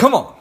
Come on.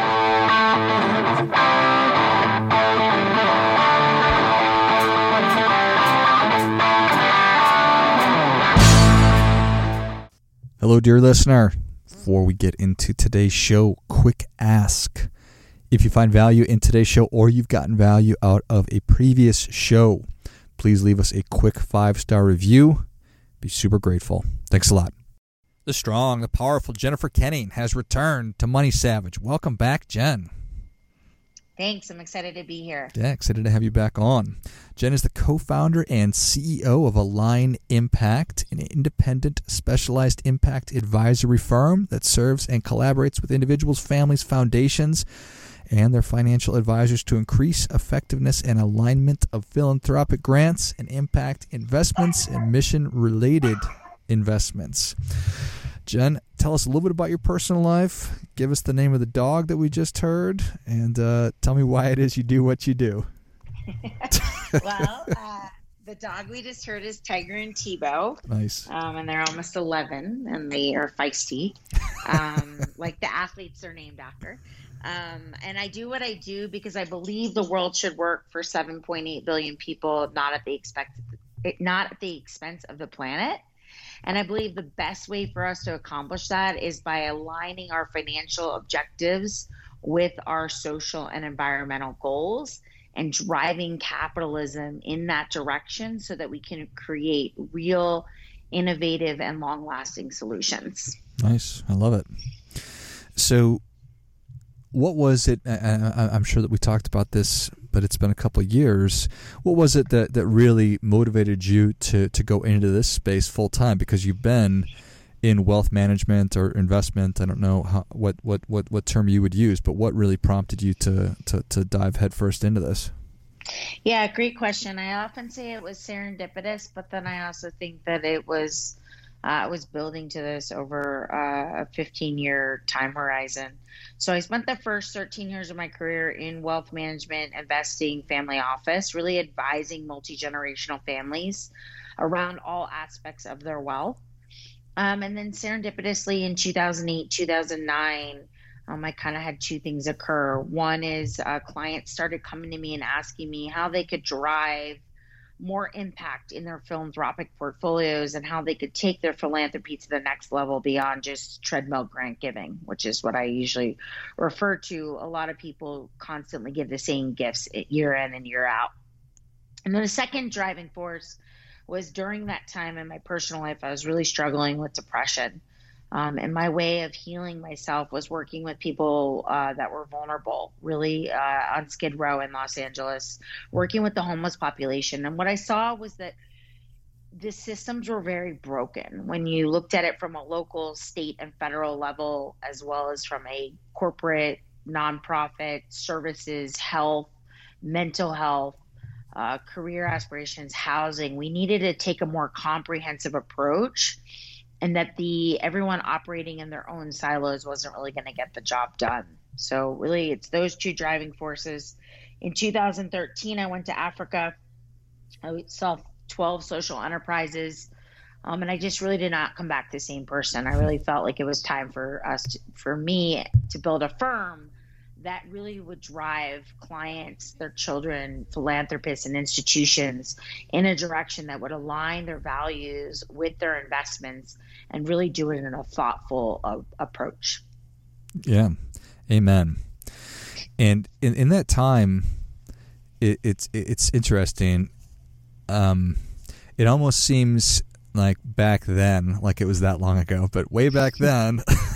Hello, dear listener. Before we get into today's show, quick ask. If you find value in today's show or you've gotten value out of a previous show, please leave us a quick 5-star review. Be super grateful. Thanks a lot. The strong, the powerful Jennifer Kenning has returned to Money Savage. Welcome back, Jen. Thanks. I'm excited to be here. Yeah, excited to have you back on. Jen is the co-founder and CEO of Align Impact, an independent, specialized impact advisory firm that serves and collaborates with individuals, families, foundations, and their financial advisors to increase effectiveness and alignment of philanthropic grants and impact investments and mission-related investments. Jen, tell us a little bit about your personal life. Give us the name of the dog that we just heard, and tell me why it is you do what you do. Well, the dog we just heard is Tiger and Tebow. Nice. And they're almost 11, and they are feisty, like the athletes they're named after. And I do what I do because I believe the world should work for 7.8 billion people, not at the expense of the planet. And I believe the best way for us to accomplish that is by aligning our financial objectives with our social and environmental goals and driving capitalism in that direction so that we can create real, innovative, and long-lasting solutions. Nice. I love it. So what was it, I'm sure that we talked about this, but it's been a couple of years. What was it that really motivated you to go into this space full time? Because you've been in wealth management or investment. I don't know what term you would use, but what really prompted you to dive headfirst into this? Yeah, great question. I often say it was serendipitous, but then I also think that it was building to this over a 15-year time horizon. So I spent the first 13 years of my career in wealth management, investing, family office, really advising multi-generational families around all aspects of their wealth. And then serendipitously in 2008, 2009, I kind of had two things occur. One is clients started coming to me and asking me how they could drive more impact in their philanthropic portfolios and how they could take their philanthropy to the next level beyond just treadmill grant giving, which is what I usually refer to. A lot of people constantly give the same gifts year in and year out. And then the second driving force was during that time in my personal life, I was really struggling with depression. And my way of healing myself was working with people that were vulnerable, really on Skid Row in Los Angeles, working with the homeless population. And what I saw was that the systems were very broken when you looked at it from a local, state, and federal level, as well as from a corporate, nonprofit, services, health, mental health, career aspirations, housing. We needed to take a more comprehensive approach, and that everyone operating in their own silos wasn't really going to get the job done. So really, it's those two driving forces. In 2013, I went to Africa. I saw 12 social enterprises, and I just really did not come back the same person. I really felt like it was time for me to build a firm that really would drive clients, their children, philanthropists, and institutions in a direction that would align their values with their investments and really do it in a thoughtful approach. Yeah. Amen. And in that time, it's interesting. It almost seems like back then, like it was that long ago, but way back then,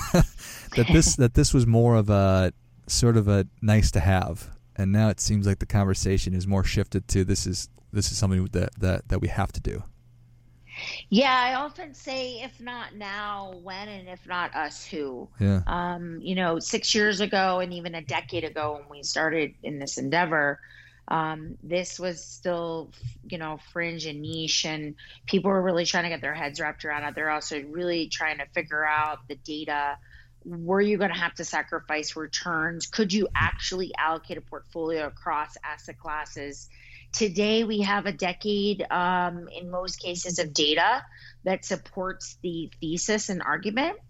that this was more of a sort of a nice to have, and now it seems like the conversation is more shifted to this is something that we have to do. Yeah, I often say, if not now, when, and if not us, who? Yeah. 6 years ago and even a decade ago when we started in this endeavor, this was still, fringe and niche, and people were really trying to get their heads wrapped around it. They're also really trying to figure out the data. Were you going to have to sacrifice returns? Could you actually allocate a portfolio across asset classes? Today, we have a decade, in most cases, of data that supports the thesis and argument.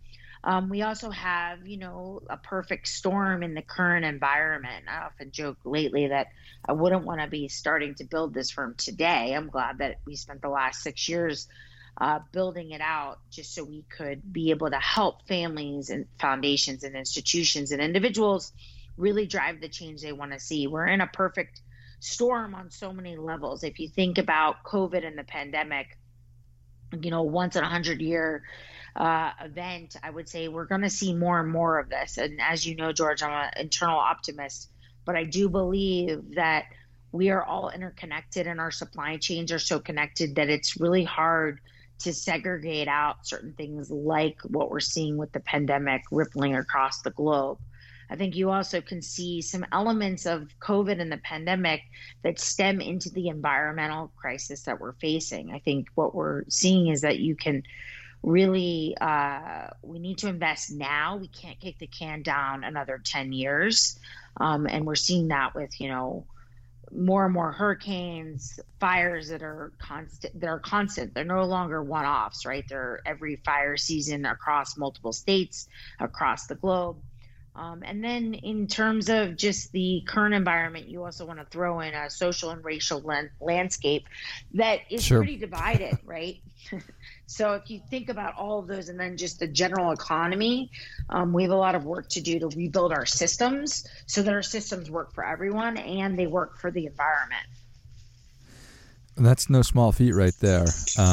We also have, a perfect storm in the current environment. I often joke lately that I wouldn't want to be starting to build this firm today. I'm glad that we spent the last 6 years building it out just so we could be able to help families and foundations and institutions and individuals really drive the change they want to see. We're in a perfect storm on so many levels. If you think about COVID and the pandemic, once in 100-year event, I would say we're going to see more and more of this. And as you know, George, I'm an internal optimist, but I do believe that we are all interconnected and our supply chains are so connected that it's really hard to segregate out certain things like what we're seeing with the pandemic rippling across the globe. I think you also can see some elements of COVID and the pandemic that stem into the environmental crisis that we're facing. I think what we're seeing is that you can really, we need to invest now. We can't kick the can down another 10 years. And we're seeing that with, more and more hurricanes, fires that are constant. They're no longer one-offs, right? They're every fire season across multiple states, across the globe. And then in terms of just the current environment, you also want to throw in a social and racial landscape that is pretty divided, right? So if you think about all of those and then just the general economy, we have a lot of work to do to rebuild our systems so that our systems work for everyone and they work for the environment. That's no small feat right there.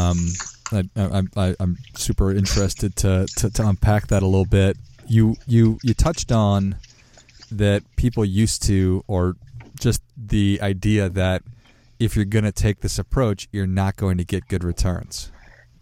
I'm super interested to unpack that a little bit. You touched on that people used to, or just the idea that if you're going to take this approach, you're not going to get good returns.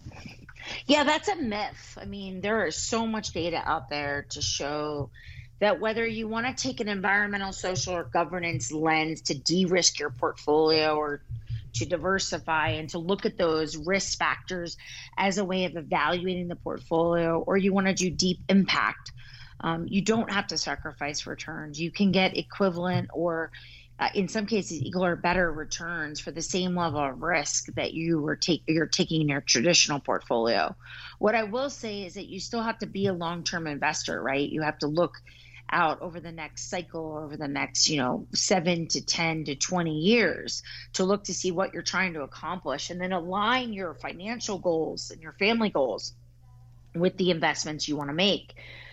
Yeah, that's a myth. I mean, there is so much data out there to show that whether you want to take an environmental, social, or governance lens to de-risk your portfolio or to diversify and to look at those risk factors as a way of evaluating the portfolio, or you want to do deep impact, you don't have to sacrifice returns. You can get equivalent or in some cases equal or better returns for the same level of risk that you're taking in your traditional portfolio. What I will say is that you still have to be a long-term investor, right? You have to look out over the next cycle, over the next 7 to 10 to 20 years to look to see what you're trying to accomplish, and then align your financial goals and your family goals with the investments you want to make.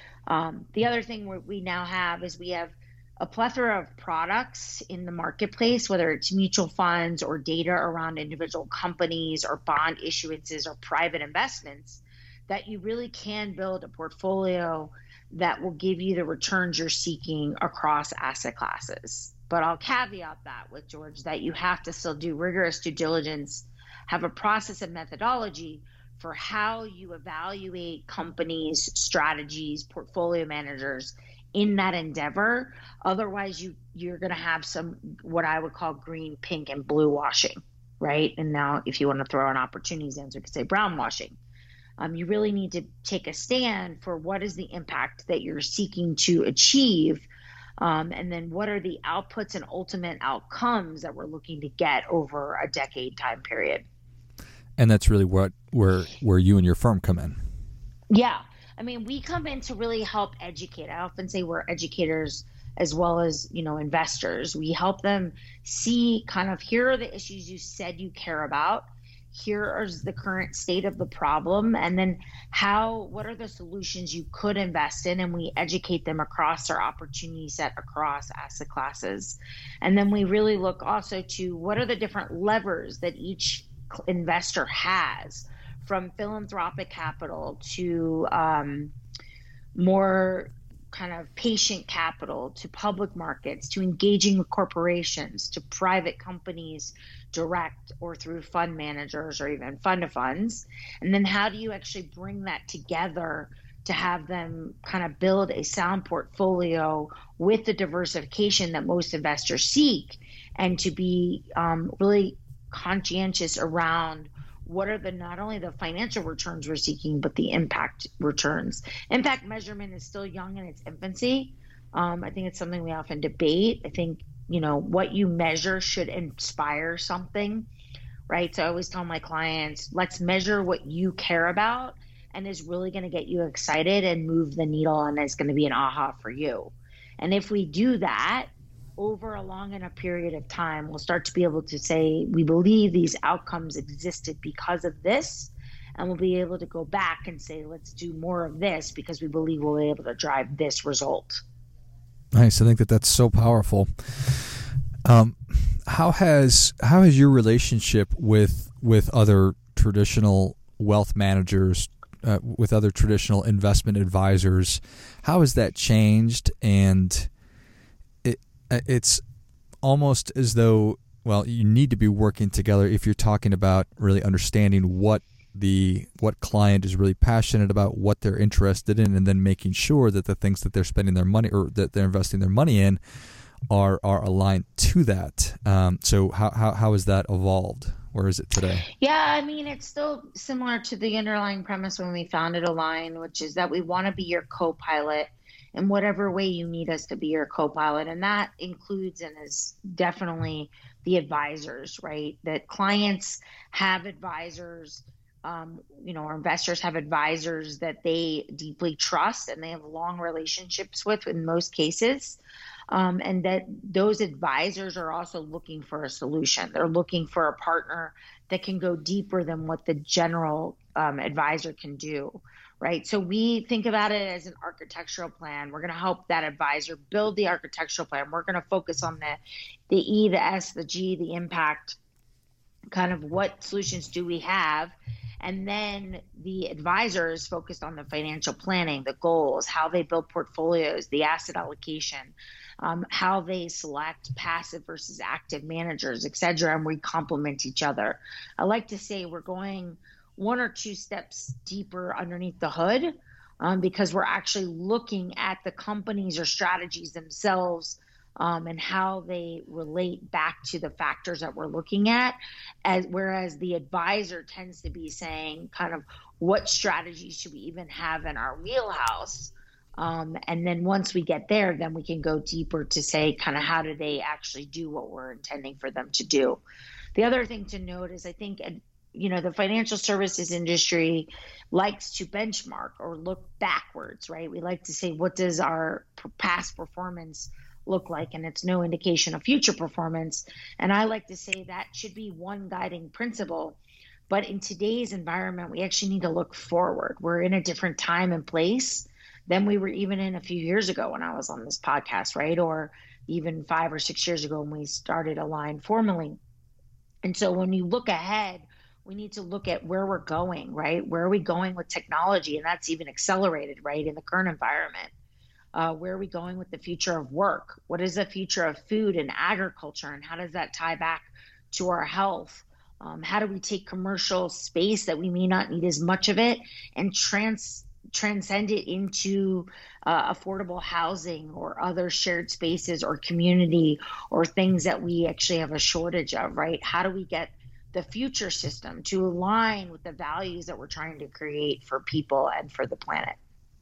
The other thing we now have is we have a plethora of products in the marketplace, whether it's mutual funds or data around individual companies or bond issuances or private investments, that you really can build a portfolio that will give you the returns you're seeking across asset classes. But I'll caveat that with, George, that you have to still do rigorous due diligence, have a process and methodology for how you evaluate companies, strategies, portfolio managers in that endeavor. Otherwise, you're going to have some, what I would call green, pink, and blue washing, right? And now if you want to throw an opportunities answer, you could say brown washing. You really need to take a stand for what is the impact that you're seeking to achieve, and then what are the outputs and ultimate outcomes that we're looking to get over a decade time period. And that's really where you and your firm come in. Yeah. I mean, we come in to really help educate. I often say we're educators as well as, investors. We help them see kind of, here are the issues you said you care about. Here is the current state of the problem. And then what are the solutions you could invest in? And we educate them across our opportunity set across asset classes. And then we really look also to what are the different levers that each investor has, from philanthropic capital to more kind of patient capital, to public markets, to engaging with corporations, to private companies direct or through fund managers or even fund of funds. And then how do you actually bring that together to have them kind of build a sound portfolio with the diversification that most investors seek, and to be really conscientious around what are not only the financial returns we're seeking, but the impact returns. Impact measurement is still young in its infancy. I think it's something we often debate. I think, what you measure should inspire something, right? So I always tell my clients, let's measure what you care about and is really going to get you excited and move the needle and is going to be an aha for you. And if we do that over a long enough period of time, we'll start to be able to say, we believe these outcomes existed because of this. And we'll be able to go back and say, let's do more of this because we believe we'll be able to drive this result. Nice. I think that's so powerful. How has your relationship with other traditional wealth managers, with other traditional investment advisors, how has that changed? And it's almost as though, well, you need to be working together if you're talking about really understanding what client is really passionate about, what they're interested in, and then making sure that the things that they're spending their money or that they're investing their money in are aligned to that. So how has that evolved? Where is it today? Yeah, I mean, it's still similar to the underlying premise when we founded Align, which is that we want to be your co-pilot in whatever way you need us to be your co-pilot. And that includes and is definitely the advisors, right? That clients have advisors, our investors have advisors that they deeply trust and they have long relationships with in most cases. And that those advisors are also looking for a solution. They're looking for a partner that can go deeper than what the general advisor can do, right? So we think about it as an architectural plan. We're going to help that advisor build the architectural plan. We're going to focus on the E, the S, the G, the impact, kind of what solutions do we have. And then the advisor is focused on the financial planning, the goals, how they build portfolios, the asset allocation, how they select passive versus active managers, et cetera, and we complement each other. I like to say we're going one or two steps deeper underneath the hood because we're actually looking at the companies or strategies themselves and how they relate back to the factors that we're looking at, whereas the advisor tends to be saying kind of what strategies should we even have in our wheelhouse. And then once we get there, then we can go deeper to say kind of how do they actually do what we're intending for them to do. The other thing to note is I think, the financial services industry likes to benchmark or look backwards, right? We like to say, what does our past performance look like? And it's no indication of future performance. And I like to say that should be one guiding principle. But in today's environment, we actually need to look forward. We're in a different time and place than we were even in a few years ago when I was on this podcast, right? Or even 5 or 6 years ago when we started Align formally. And so when you look ahead, we need to look at where we're going, right? Where are we going with technology? And that's even accelerated, right, in the current environment. Where are we going with the future of work? What is the future of food and agriculture? And how does that tie back to our health? How do we take commercial space that we may not need as much of it and transcend it into affordable housing or other shared spaces or community or things that we actually have a shortage of, right? How do we get the future system to align with the values that we're trying to create for people and for the planet?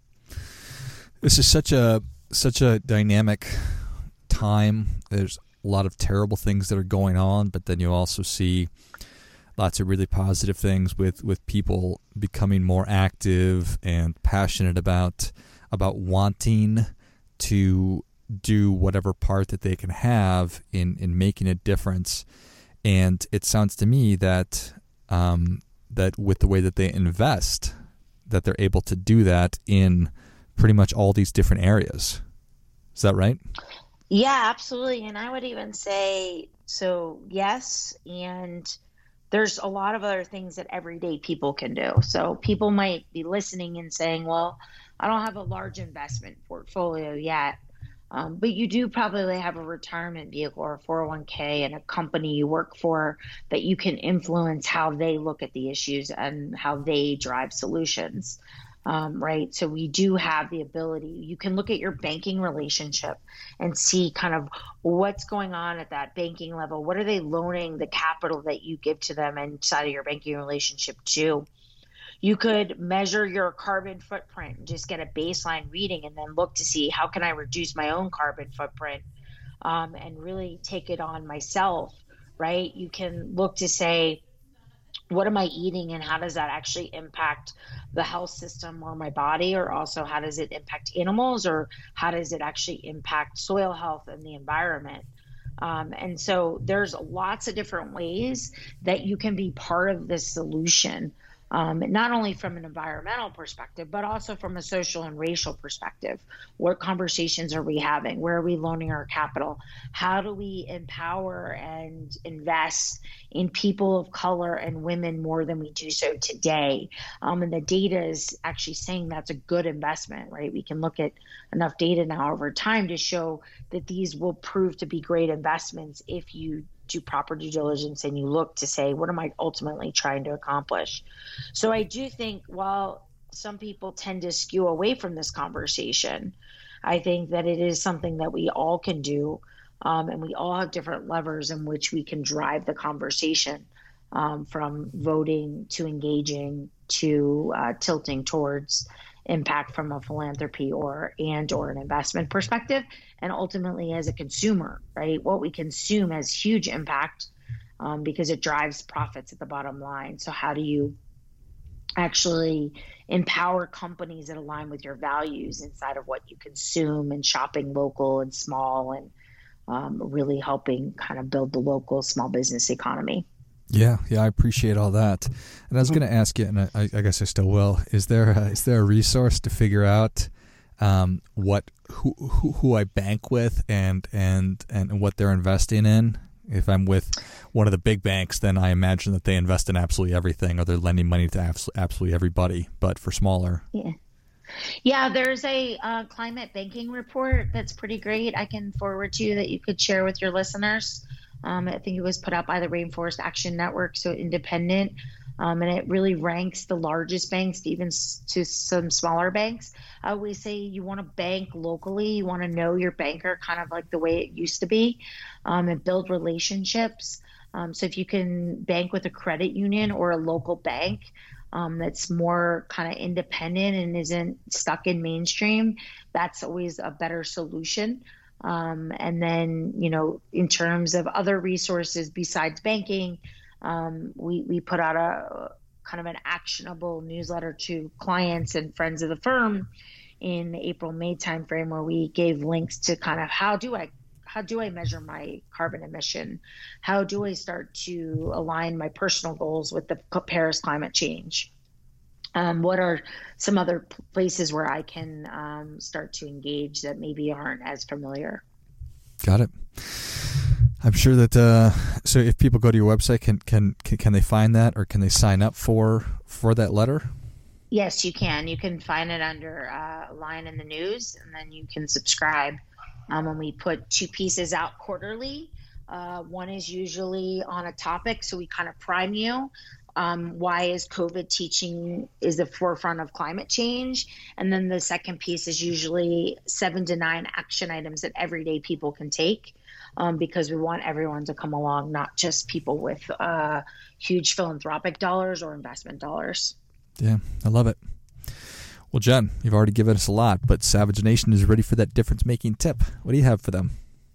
This is such a dynamic time. There's a lot of terrible things that are going on, but then you also see lots of really positive things with people becoming more active and passionate about wanting to do whatever part that they can have in making a difference. And it sounds to me that that with the way that they invest, that they're able to do that in pretty much all these different areas. Is that right? Yeah, absolutely. And I would even say, so yes, and there's a lot of other things that everyday people can do. So people might be listening and saying, well, I don't have a large investment portfolio yet. But you do probably have a retirement vehicle or a 401k and a company you work for that you can influence how they look at the issues and how they drive solutions, right? So we do have the ability. You can look at your banking relationship and see kind of what's going on at that banking level. What are they loaning the capital that you give to them inside of your banking relationship to? You could measure your carbon footprint and just get a baseline reading and then look to see how can I reduce my own carbon footprint and really take it on myself, right? You can look to say, what am I eating and how does that actually impact the health system or my body, or also how does it impact animals, or how does it actually impact soil health and the environment? And so there's lots of different ways that you can be part of this solution, not only from an environmental perspective, but also from a social and racial perspective. What conversations are we having? Where are we loaning our capital? How do we empower and invest in people of color and women more than we do so today? And the data is actually saying that's a good investment, right? We can look at enough data now over time to show that these will prove to be great investments if you do proper due diligence and you look to say, what am I ultimately trying to accomplish? So I do think while some people tend to skew away from this conversation, I think that it is something that we all can do, and we all have different levers in which we can drive the conversation, from voting to engaging to tilting towards impact from a philanthropy or an investment perspective, and ultimately as a consumer, right? What we consume has huge impact, because it drives profits at the bottom line. So how do you actually empower companies that align with your values inside of what you consume, and shopping local and small, and really helping kind of build the local small business economy? Yeah, I appreciate all that. And I was going to ask you, and I guess I still will. Is there a resource to figure out who I bank with and what they're investing in? If I'm with one of the big banks, then I imagine that they invest in absolutely everything, or they're lending money to absolutely everybody. But for smaller, yeah, there's a climate banking report that's pretty great. I can forward to you that you could share with your listeners. I think it was put out by the Rainforest Action Network, so independent, and it really ranks the largest banks even to some smaller banks. I always say you want to bank locally, you want to know your banker kind of like the way it used to be, and build relationships. So if you can bank with a credit union or a local bank that's more kind of independent and isn't stuck in mainstream, that's always a better solution. And then, in terms of other resources besides banking, we put out a kind of an actionable newsletter to clients and friends of the firm in the April-May timeframe, where we gave links to kind of how do I measure my carbon emission? How do I start to align my personal goals with the Paris climate change? What are some other places where I can start to engage that maybe aren't as familiar? Got it. I'm sure that so if people go to your website, can they find that, or can they sign up for that letter? Yes, you can. You can find it under Line in the News, and then you can subscribe. And we put 2 pieces out quarterly. One is usually on a topic, so we kind of prime you. Why is COVID teaching is the forefront of climate change? And then the second piece is usually 7 to 9 action items that everyday people can take, because we want everyone to come along, not just people with huge philanthropic dollars or investment dollars. Yeah, I love it. Well, Jen, you've already given us a lot, but Savage Nation is ready for that difference-making tip. What do you have for them?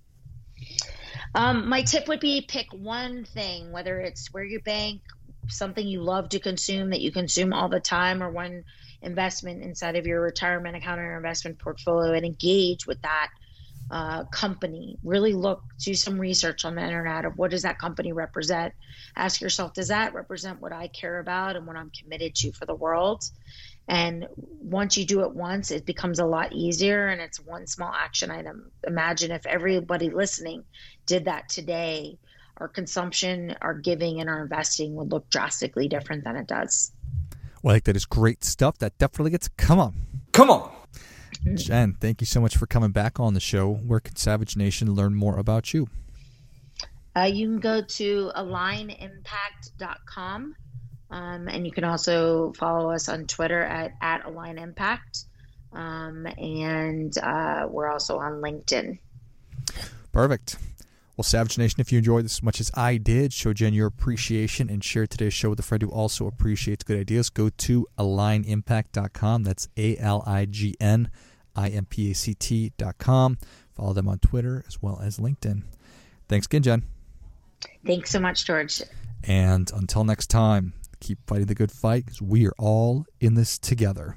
My tip would be pick one thing, whether it's where you bank, something you love to consume that you consume all the time, or one investment inside of your retirement account or your investment portfolio, and engage with that company. Really do some research on the internet of what does that company represent. Ask yourself, does that represent what I care about and what I'm committed to for the world? And once you do it once, it becomes a lot easier, and it's one small action item. Imagine if everybody listening did that today. Our consumption, our giving, and our investing would look drastically different than it does. Well, I think that is great stuff. That definitely gets, come on. Jen, thank you so much for coming back on the show. Where can Savage Nation learn more about you? You can go to alignimpact.com, and you can also follow us on Twitter at alignimpact, and we're also on LinkedIn. Perfect. Well, Savage Nation, if you enjoyed this as much as I did, show Jen your appreciation and share today's show with a friend who also appreciates good ideas. Go to alignimpact.com. That's ALIGNIMPACT.com. Follow them on Twitter as well as LinkedIn. Thanks again, Jen. Thanks so much, George. And until next time, keep fighting the good fight because we are all in this together.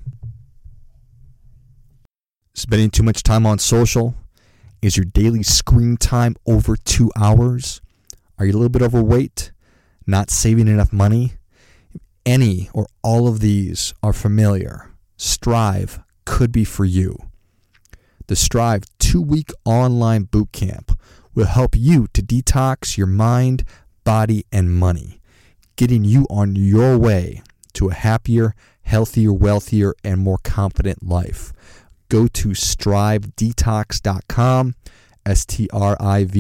Spending too much time on social? Is your daily screen time over 2 hours? Are you a little bit overweight? Not saving enough money? If any or all of these are familiar, Strive could be for you. The Strive 2-week online bootcamp will help you to detox your mind, body, and money, getting you on your way to a happier, healthier, wealthier, and more confident life. Go to strivedetox.com,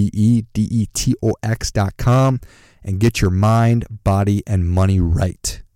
STRIVEDETOX.com, and get your mind, body, and money right.